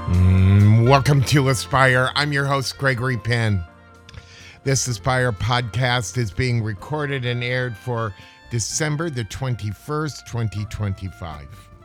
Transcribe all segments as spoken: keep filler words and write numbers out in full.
Mm, welcome to Aspire. I'm your host, Gregory Penn. This Aspire podcast is being recorded and aired for December the twenty-first, twenty twenty-five.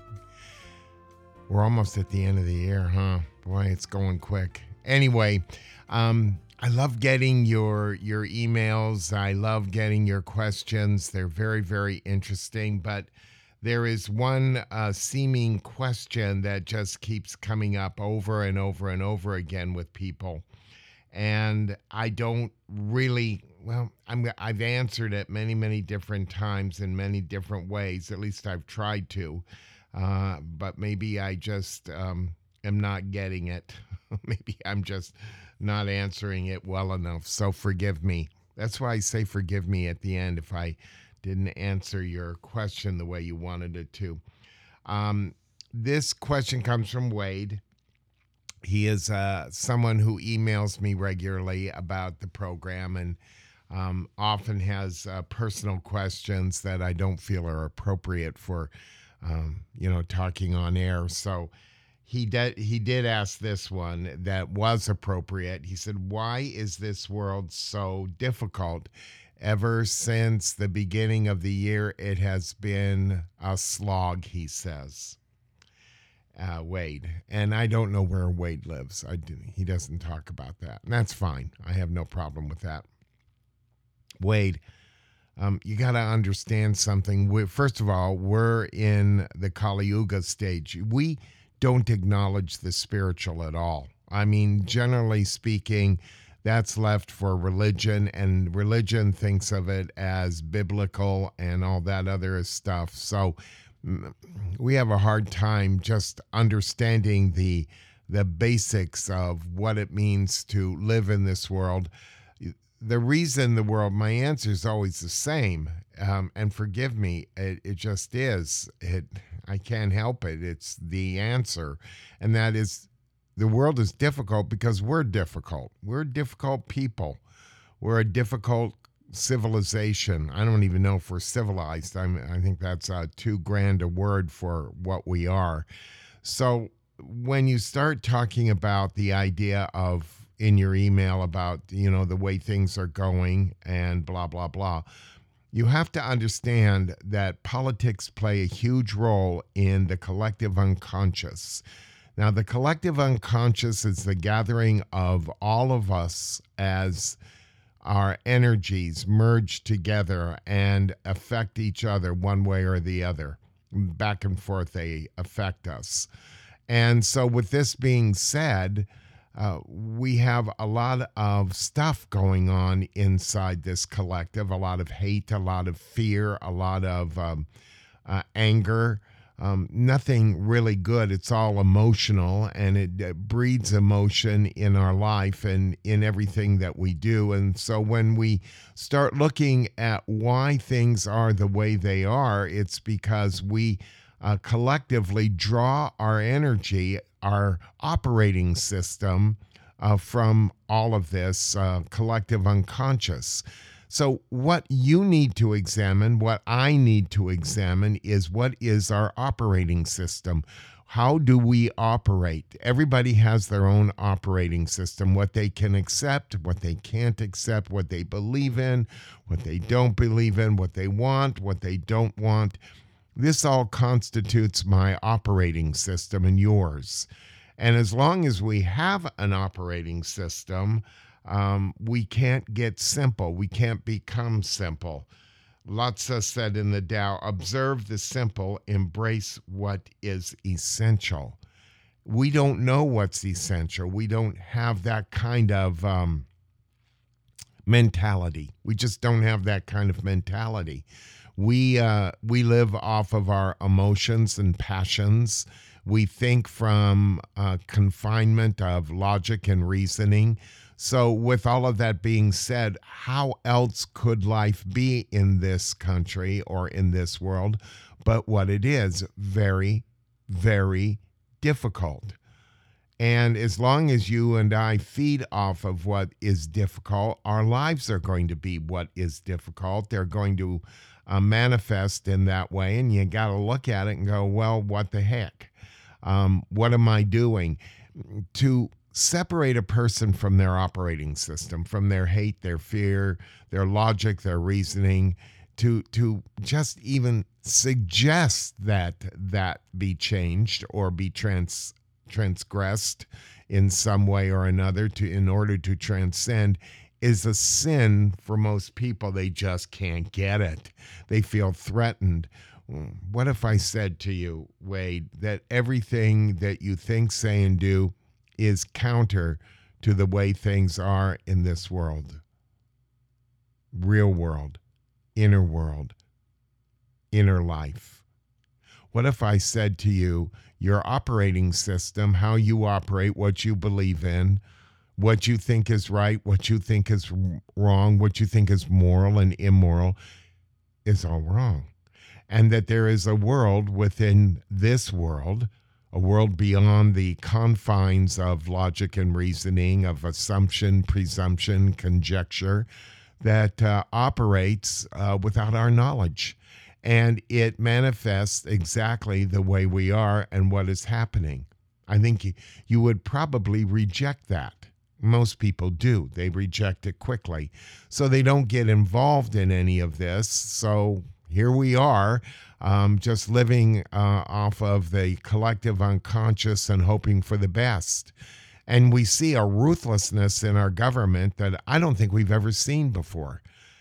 We're almost at the end of the year, huh? Boy, it's going quick. Anyway, um, I love getting your your emails. I love getting your questions. They're very, very interesting, but there is one uh, seeming question that just keeps coming up over and over and over again with people. And I don't really, well, I'm, I've answered it many, many different times in many different ways. At least I've tried to. Uh, but maybe I just um, am not getting it. Maybe I'm just not answering it well enough. So forgive me. That's why I say forgive me at the end if I didn't answer your question the way you wanted it to. Um, this question comes from Wade. He is uh, someone who emails me regularly about the program and um, often has uh, personal questions that I don't feel are appropriate for, um, you know, talking on air. So he did, he did ask this one that was appropriate. He said, why is this world so difficult? Ever since the beginning of the year, it has been a slog, he says. Uh, Wade. And I don't know where Wade lives. I do, he doesn't talk about that. And that's fine. I have no problem with that. Wade, um, you got to understand something. We, first of all, we're in the Kali Yuga stage. We don't acknowledge the spiritual at all. I mean, generally speaking, that's left for religion, and religion thinks of it as biblical and all that other stuff. So we have a hard time just understanding the the basics of what it means to live in this world. The reason the world, my answer is always the same, um, and forgive me, it, it just is. It I can't help it. It's the answer, and that is, the world is difficult because we're difficult. We're difficult people. We're a difficult civilization. I don't even know if we're civilized. I'm, I think that's uh, too grand a word for what we are. So when you start talking about the idea of, in your email about, you know, the way things are going and blah, blah, blah, you have to understand that politics play a huge role in the collective unconscious. Now, the collective unconscious is the gathering of all of us as our energies merge together and affect each other one way or the other. Back and forth, they affect us. And so with this being said, uh, we have a lot of stuff going on inside this collective, a lot of hate, a lot of fear, a lot of um, uh, anger. Um, nothing really good. It's all emotional, and it, it breeds emotion in our life and in everything that we do. And so when we start looking at why things are the way they are, it's because we uh, collectively draw our energy, our operating system uh, from all of this uh, collective unconscious. So what you need to examine, what I need to examine, is what is our operating system? How do we operate? Everybody has their own operating system, what they can accept, what they can't accept, what they believe in, what they don't believe in, what they want, what they don't want. This all constitutes my operating system and yours. And as long as we have an operating system, Um, we can't get simple. We can't become simple. Lotsa said in the Tao, observe the simple, embrace what is essential. We don't know what's essential. We don't have that kind of um, mentality. We just don't have that kind of mentality. We uh, we live off of our emotions and passions. We think from uh, confinement of logic and reasoning. So with all of that being said, how else could life be in this country or in this world but what it is? Very, very difficult. And as long as you and I feed off of what is difficult, our lives are going to be what is difficult. They're going to uh, manifest in that way. And you got to look at it and go, well, what the heck? Um, what am I doing? to separate a person from their operating system, from their hate, their fear, their logic, their reasoning, to to just even suggest that that be changed or be trans transgressed in some way or another to in order to transcend is a sin for most people. They just can't get it. They feel threatened. What if I said to you, Wade, that everything that you think, say, and do is counter to the way things are in this world? Real world, inner world, inner life. What if I said to you, your operating system, how you operate, what you believe in, what you think is right, what you think is wrong, what you think is moral and immoral, is all wrong. And that there is a world within this world, a world beyond the confines of logic and reasoning, of assumption, presumption, conjecture, that uh, operates uh, without our knowledge. And it manifests exactly the way we are and what is happening. I think you, you would probably reject that. Most people do. They reject it quickly. So they don't get involved in any of this. So here we are, um, just living uh, off of the collective unconscious and hoping for the best. And we see a ruthlessness in our government that I don't think we've ever seen before.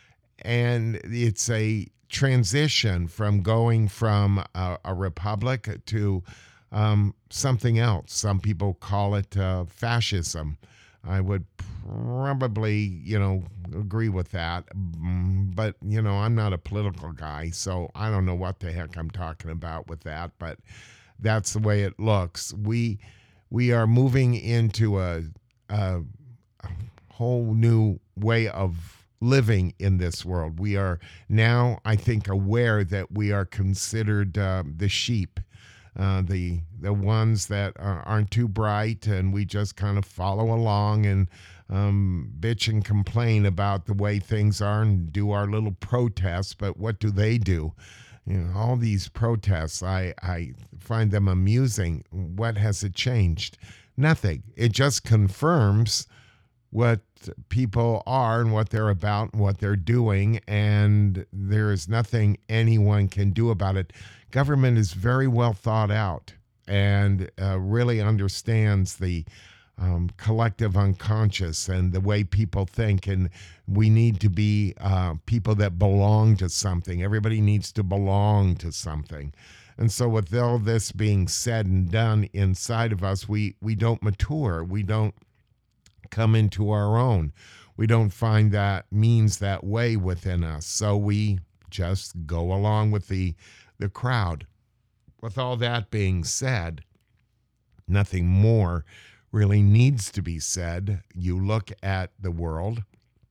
And it's a transition from going from a, a republic to um, something else. Some people call it uh, fascism. I would probably, you know, agree with that. But, you know, I'm not a political guy, so I don't know what the heck I'm talking about with that. But that's the way it looks. We we are moving into a, a, a whole new way of living in this world. We are now, I think, aware that we are considered uh, the sheep. Uh, the the ones that are, aren't too bright, and we just kind of follow along and um, bitch and complain about the way things are and do our little protests. But what do they do? You know, all these protests, I, I find them amusing. What has it changed? Nothing. It just confirms what people are and what they're about and what they're doing, and there is nothing anyone can do about it. Government is very well thought out and uh, really understands the um, collective unconscious and the way people think, and we need to be uh, people that belong to something. Everybody needs to belong to something. And so with all this being said and done inside of us, we, we don't mature. We don't come into our own. We don't find that means that way within us. So we just go along with the the crowd. With all that being said, nothing more really needs to be said. You look at the world,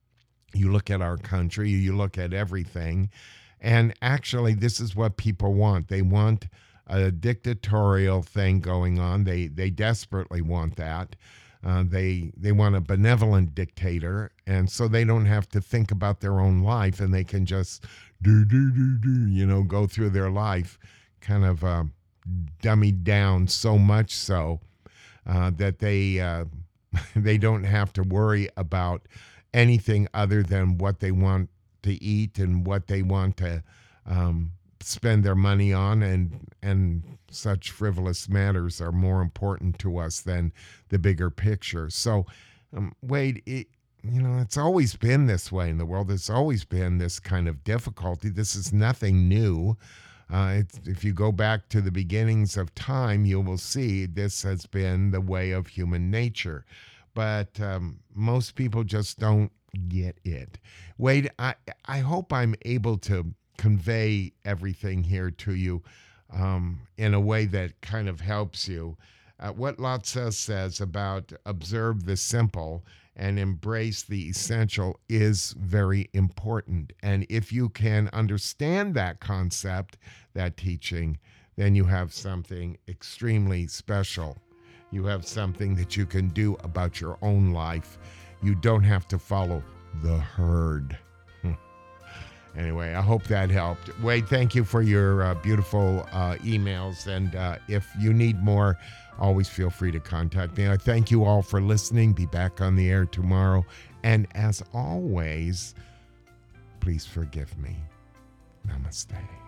you look at our country, you look at everything, and actually this is what people want. They want a dictatorial thing going on. They they desperately want that. Uh, they they want a benevolent dictator, and so they don't have to think about their own life, and they can just do do do do, you know, go through their life, kind of uh, dummied down so much so uh, that they uh, they don't have to worry about anything other than what they want to eat and what they want to um, spend their money on, and and such frivolous matters are more important to us than the bigger picture. So, um, Wade, it, you know, it's always been this way in the world. It's always been this kind of difficulty. This is nothing new. Uh, it's, if you go back to the beginnings of time, you will see this has been the way of human nature. But um, most people just don't get it. Wade, I, I hope I'm able to convey everything here to you um, in a way that kind of helps you. Uh, what Lao Tzu says about observe the simple and embrace the essential is very important. And if you can understand that concept, that teaching, then you have something extremely special. You have something that you can do about your own life. You don't have to follow the herd. Anyway, I hope that helped. Wade, thank you for your uh, beautiful uh, emails. And uh, if you need more, always feel free to contact me. I thank you all for listening. Be back on the air tomorrow. And as always, please forgive me. Namaste.